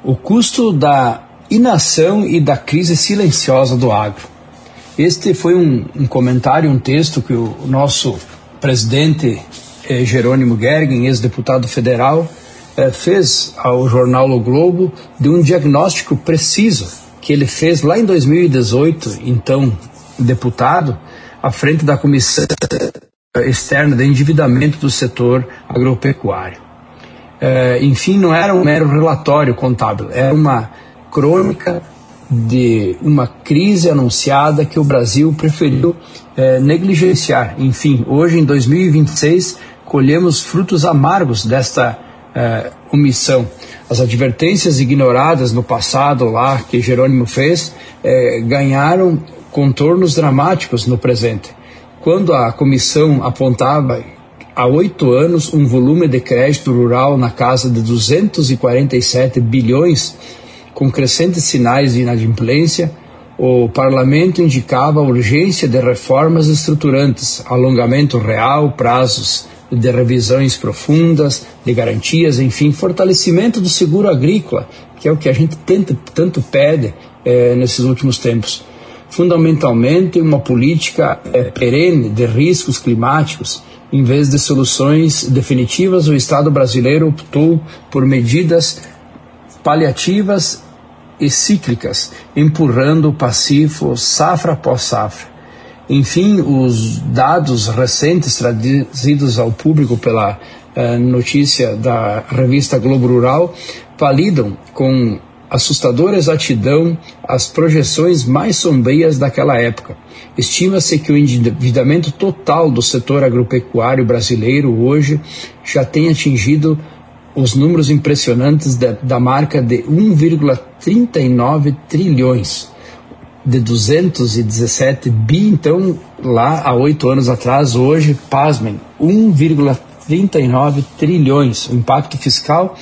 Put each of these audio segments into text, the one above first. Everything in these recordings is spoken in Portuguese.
o custo da inação e da crise silenciosa do agro. Este foi um comentário, um texto que o nosso presidente Jerônimo Gergen, ex-deputado federal, fez ao jornal O Globo de um diagnóstico preciso que ele fez lá em 2018, então deputado, à frente da Comissão Externa de Endividamento do Setor Agropecuário. Enfim, não era um mero relatório contábil, era uma crônica de uma crise anunciada que o Brasil preferiu negligenciar. Enfim, hoje em 2026 colhemos frutos amargos desta omissão. As advertências ignoradas no passado lá que Jerônimo fez ganharam contornos dramáticos no presente. Quando a comissão apontava há 8 anos um volume de crédito rural na casa de 247 bilhões, com crescentes sinais de inadimplência, o parlamento indicava a urgência de reformas estruturantes, alongamento real, prazos de revisões profundas, de garantias, enfim, fortalecimento do seguro agrícola, que é o que a gente tanto pede nesses últimos tempos. Fundamentalmente, uma política perene de riscos climáticos. Em vez de soluções definitivas, o Estado brasileiro optou por medidas paliativas e cíclicas, empurrando o passivo safra após safra. Enfim, os dados recentes trazidos ao público pela notícia da revista Globo Rural validam com assustadora exatidão as projeções mais sombrias daquela época. Estima-se que o endividamento total do setor agropecuário brasileiro hoje já tem atingido os números impressionantes da marca de 1,39 trilhões, de 217 bi, então, lá há 8 anos atrás, hoje, pasmem, 1,39 trilhões, o impacto fiscal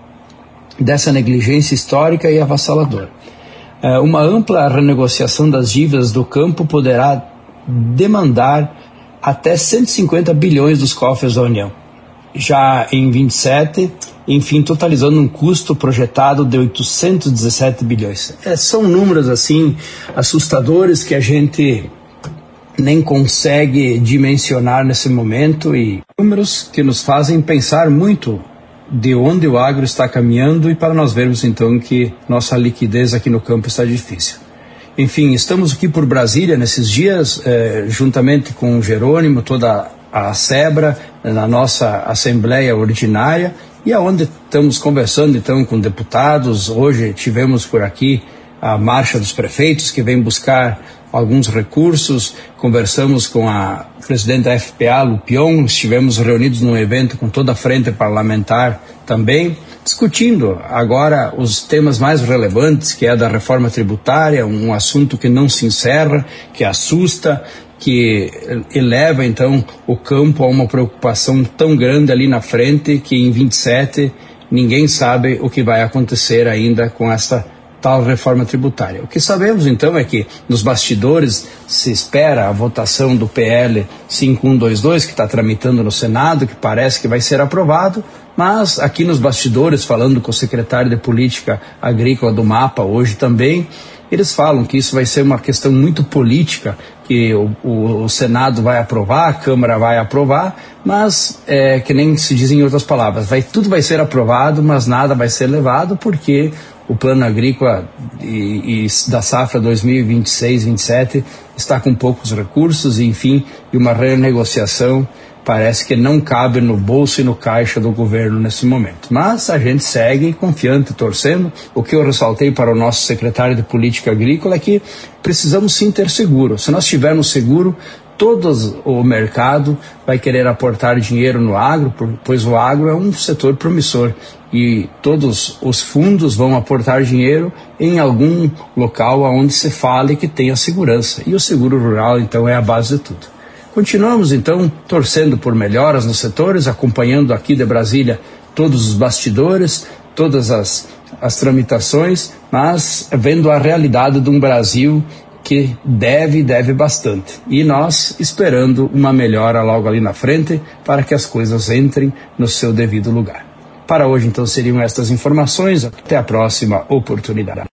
dessa negligência histórica e avassaladora. Uma ampla renegociação das dívidas do campo poderá demandar até 150 bilhões dos cofres da União. Já em 27, enfim, totalizando um custo projetado de 817 bilhões. São números, assim, assustadores que a gente nem consegue dimensionar nesse momento, e números que nos fazem pensar muito de onde o agro está caminhando, e para nós vermos então que nossa liquidez aqui no campo está difícil. Enfim, estamos aqui por Brasília nesses dias, juntamente com o Jerônimo, toda a SEBRA, na nossa Assembleia Ordinária, e aonde estamos conversando então com deputados. Hoje tivemos por aqui a Marcha dos Prefeitos, que vem buscar alguns recursos. Conversamos com a presidente da FPA, Lupion, estivemos reunidos num evento com toda a frente parlamentar também, discutindo agora os temas mais relevantes, que é a da reforma tributária, um assunto que não se encerra, que assusta, que eleva então o campo a uma preocupação tão grande ali na frente, que em 27 ninguém sabe o que vai acontecer ainda com esta tal reforma tributária. O que sabemos então é que nos bastidores se espera a votação do PL 5122, que está tramitando no Senado, que parece que vai ser aprovado, mas aqui nos bastidores, falando com o secretário de Política Agrícola do MAPA hoje também, eles falam que isso vai ser uma questão muito política, que o Senado vai aprovar, a Câmara vai aprovar, mas, que nem se diz em outras palavras, tudo vai ser aprovado, mas nada vai ser levado, porque o plano agrícola e da safra 2026-27 está com poucos recursos, e, enfim, e uma renegociação parece que não cabe no bolso e no caixa do governo nesse momento. Mas a gente segue confiante, torcendo. O que eu ressaltei para o nosso secretário de Política Agrícola é que precisamos sim ter seguro. Se nós tivermos seguro, todo o mercado vai querer aportar dinheiro no agro, pois o agro é um setor promissor, e todos os fundos vão aportar dinheiro em algum local onde se fale que tenha segurança. E o seguro rural, então, é a base de tudo. Continuamos, então, torcendo por melhoras nos setores, acompanhando aqui de Brasília todos os bastidores, todas as tramitações, mas vendo a realidade de um Brasil que deve bastante. E nós esperando uma melhora logo ali na frente para que as coisas entrem no seu devido lugar. Para hoje, então, seriam estas informações. Até a próxima oportunidade.